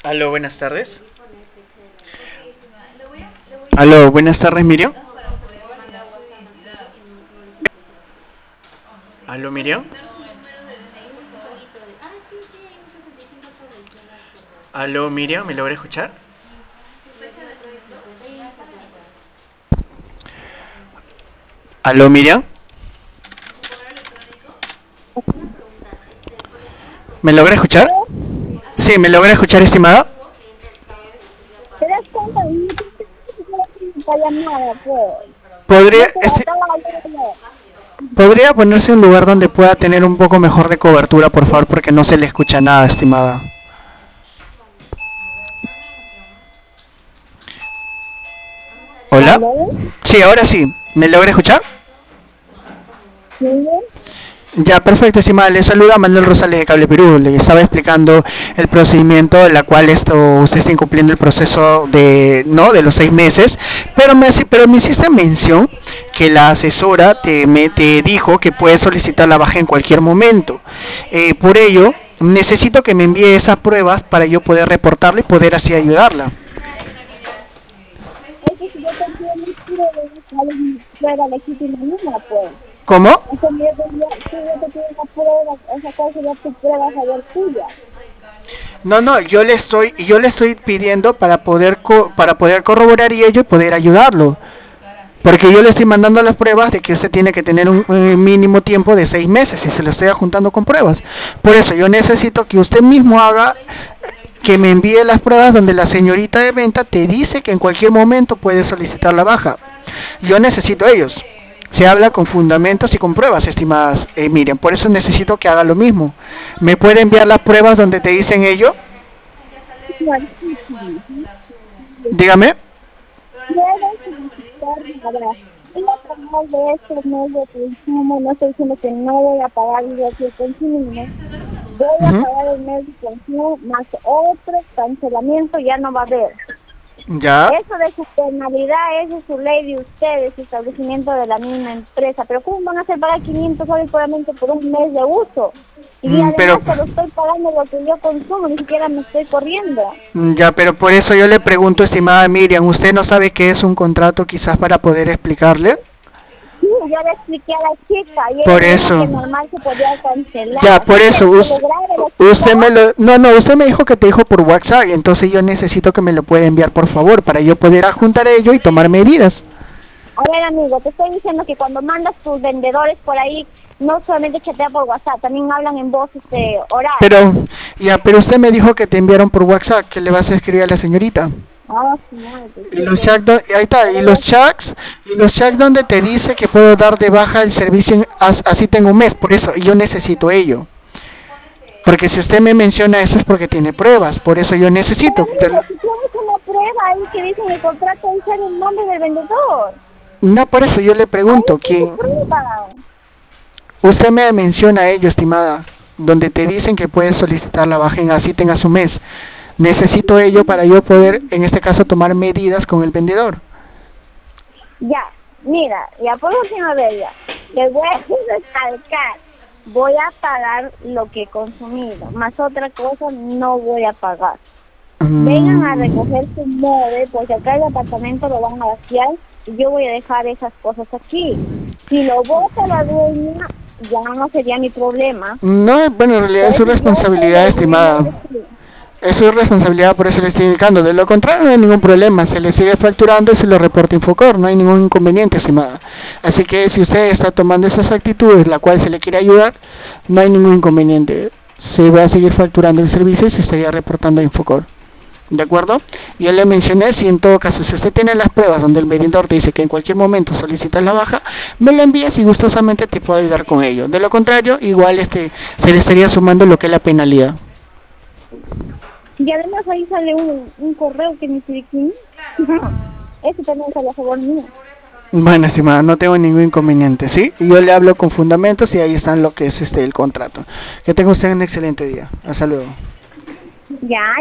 Aló, buenas tardes. Aló, buenas tardes, Miriam. Aló, Miriam. Aló, Miriam, ¿me logra escuchar? Aló, Miriam. ¿Me logra escuchar? Sí, ¿me logra escuchar, estimada? ¿Te das cuenta? No te llamada, pues. No ¿Podría, te acaba de leer. podría ponerse en un lugar donde pueda tener un poco mejor de cobertura, por favor, porque no se le escucha nada, estimada. ¿Hola? ¿Aló? Sí, ahora sí. ¿Me logra escuchar? ¿Sí? Ya, perfecto, estimada. Le saluda Manuel Rosales de Cable Perú. Le estaba explicando el procedimiento en la cual usted está incumpliendo el proceso de, ¿no? de los 6 meses, pero me hiciste mención que la asesora te dijo que puede solicitar la baja en cualquier momento. Por ello, necesito que me envíe esas pruebas para yo poder reportarla y poder así ayudarla. Es que si yo te pido mi prueba legítima mía, pues. ¿Cómo? Entonces si yo te pido una prueba, esa cosa sería tu prueba a saber tuya. No, no, yo le estoy pidiendo para poder corroborar y ello y poder ayudarlo. Porque yo le estoy mandando las pruebas de que usted tiene que tener un mínimo tiempo de 6 meses y se lo estoy adjuntando con pruebas. Por eso yo necesito que usted mismo haga, que me envíe las pruebas donde la señorita de venta te dice que en cualquier momento puede solicitar la baja. Yo necesito ellos. Se habla con fundamentos y con pruebas, estimadas Miriam. Por eso necesito que haga lo mismo. ¿Me puede enviar las pruebas donde te dicen ello? Igual, sí, sí, sí. Dígame. Puedes solicitar, ahora, voy a pagar de este mes de consumo, no estoy diciendo que no voy a pagar yo que consumimos, voy a Ujú. pagar el mes de consumo más otro cancelamiento, ya no va a haber. Ya. Eso de su penalidad, eso es su ley de ustedes, su establecimiento de la misma empresa. Pero ¿cómo van a hacer pagar 500 soles solamente por un mes de uso? Y Pero además te lo estoy pagando lo que yo consumo, ni siquiera me estoy corriendo. Ya, pero por eso yo le pregunto, estimada Miriam, ¿usted no sabe qué es un contrato quizás para poder explicarle? Sí, yo le expliqué a la chica y ella Por me dijo que eso, normal se podía cancelar. ya, por ¿Así eso, quieres que lo grabe la chica? usted me lo, no, no, usted me dijo que te dijo por WhatsApp, entonces yo necesito que me lo pueda enviar por favor para yo poder adjuntar ello y tomar medidas. A ver, amigo, te estoy diciendo que cuando mandas tus vendedores por ahí, no solamente chatea por WhatsApp, también hablan en voz oral. Pero, ya, pero usted me dijo que te enviaron por WhatsApp, que le vas a escribir a la señorita. Ah, sí, madre, Y sí, los pues. chats, ahí está, Pero ya, y los chats donde te dice que puedo dar de baja el servicio, así tengo un mes, por eso yo necesito ello. Porque si usted me menciona eso es porque tiene pruebas, por eso yo pero necesito. amigo, si tienes una prueba ahí que dice en el contrato dice el nombre del vendedor. No, por eso yo le Ahí pregunto, está tu ¿quién? prueba. Usted me menciona ello, estimada, donde te dicen que puedes solicitar la baja en así tenga su mes. Necesito ello para yo poder, en este caso, tomar medidas con el vendedor. Ya, mira, ya por última vez ya, te voy a recalcar, voy a pagar lo que he consumido, más otra cosa no voy a pagar. Vengan a recoger Mm, su móvil, porque acá el apartamento lo van a vaciar y yo voy a dejar esas cosas aquí. Si lo bota la dueña, ya no sería mi problema. no, bueno, en realidad Por es su eso yo soy responsabilidad, el dueño estimada. de sí. Es su responsabilidad, por eso le estoy indicando. De lo contrario, no hay ningún problema. Se le sigue facturando y se lo reporta Infocor. No hay ningún inconveniente, estimada. Así que si usted está tomando esas actitudes, la cual se le quiere ayudar, no hay ningún inconveniente. Se va a seguir facturando el servicio y se estaría reportando a Infocor. ¿De acuerdo? Yo le mencioné, si en todo caso, si usted tiene las pruebas donde el vendedor te dice que en cualquier momento solicitas la baja, me la envías y gustosamente te puedo ayudar con ello. De lo contrario, igual se le estaría sumando lo que es la penalidad. Y además ahí sale un correo que me pide 500. Eso también sale a favor mío. Bueno, estimada, no tengo ningún inconveniente, ¿sí? Y yo le hablo con fundamentos y ahí están lo que es el contrato. Que tenga usted un excelente día. Hasta luego. Ya,